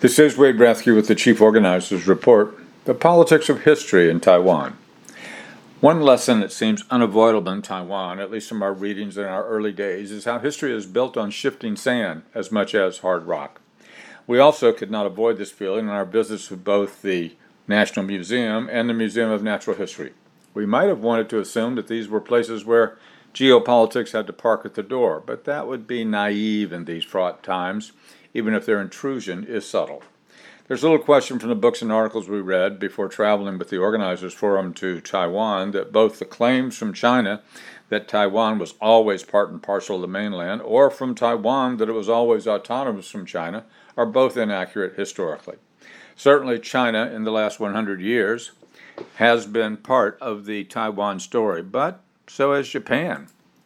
This is Wade Rathke with the Chief Organizer's Report, The Politics of History in Taiwan. One lesson that seems unavoidable in Taiwan, at least from our readings in our early days, is how history is built on shifting sand as much as hard rock. We also could not avoid this feeling in our visits with both the National Museum and the Museum of Natural History. We might have wanted to assume that these were places where geopolitics had to park at the door, but that would be naive in these fraught times, even if their intrusion is subtle. There's little question from the books and articles we read before traveling with the Organizers Forum to Taiwan that both the claims from China that Taiwan was always part and parcel of the mainland, or from Taiwan that it was always autonomous from China, are both inaccurate historically. Certainly China, in the last 100 years, has been part of the Taiwan story, but so has Japan,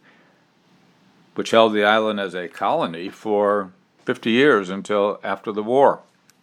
which held the island as a colony for 50 years until after the war.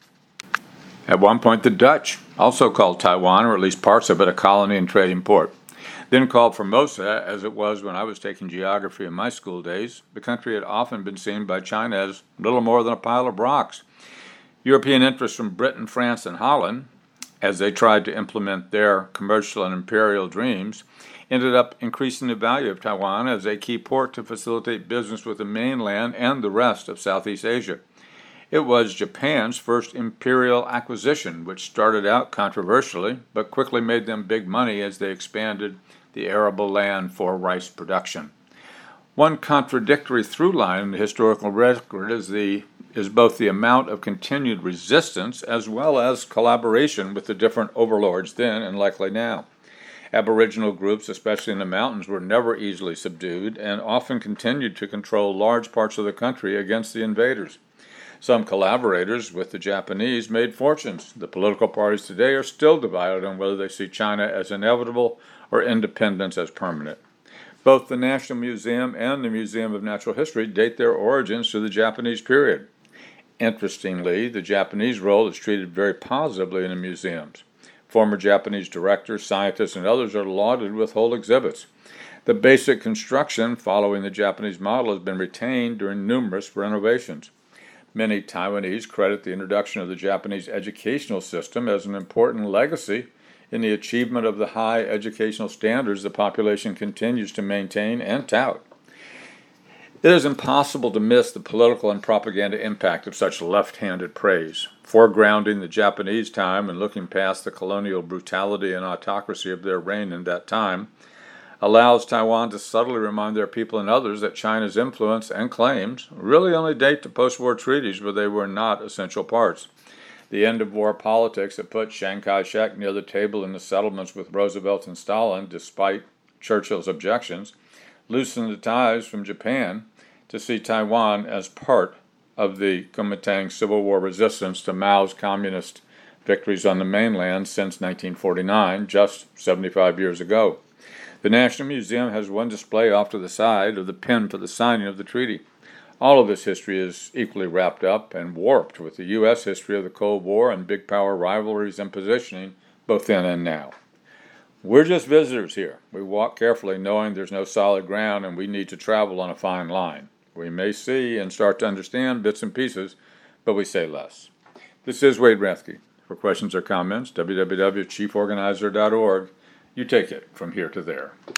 At one point, the Dutch also called Taiwan, or at least parts of it, a colony and trading port. Then called Formosa, as it was when I was taking geography in my school days. The country had often been seen by China as little more than a pile of rocks. European interests from Britain, France, and Holland, as they tried to implement their commercial and imperial dreams, ended up increasing the value of Taiwan as a key port to facilitate business with the mainland and the rest of Southeast Asia. It was Japan's first imperial acquisition, which started out controversially, but quickly made them big money as they expanded the arable land for rice production. One contradictory through line in the historical record is both the amount of continued resistance as well as collaboration with the different overlords then and likely now. Aboriginal groups, especially in the mountains, were never easily subdued and often continued to control large parts of the country against the invaders. Some collaborators with the Japanese made fortunes. The political parties today are still divided on whether they see China as inevitable or independence as permanent. Both the National Museum and the Museum of Natural History date their origins to the Japanese period. Interestingly, the Japanese role is treated very positively in the museums. Former Japanese directors, scientists, and others are lauded with whole exhibits. The basic construction following the Japanese model has been retained during numerous renovations. Many Taiwanese credit the introduction of the Japanese educational system as an important legacy in the achievement of the high educational standards the population continues to maintain and tout. It is impossible to miss the political and propaganda impact of such left-handed praise. Foregrounding the Japanese time and looking past the colonial brutality and autocracy of their reign in that time allows Taiwan to subtly remind their people and others that China's influence and claims really only date to post-war treaties where they were not essential parts. The end-of-war politics that put Chiang Kai-shek near the table in the settlements with Roosevelt and Stalin, despite Churchill's objections, loosened the ties from Japan to see Taiwan as part of the Kuomintang Civil War resistance to Mao's communist victories on the mainland since 1949, just 75 years ago. The National Museum has one display off to the side of the pin for the signing of the treaty. All of this history is equally wrapped up and warped with the U.S. history of the Cold War and big power rivalries and positioning both then and now. We're just visitors here. We walk carefully knowing there's no solid ground and we need to travel on a fine line. We may see and start to understand bits and pieces, but we say less. This is Wade Rathke. For questions or comments, www.chieforganizer.org. You take it from here to there.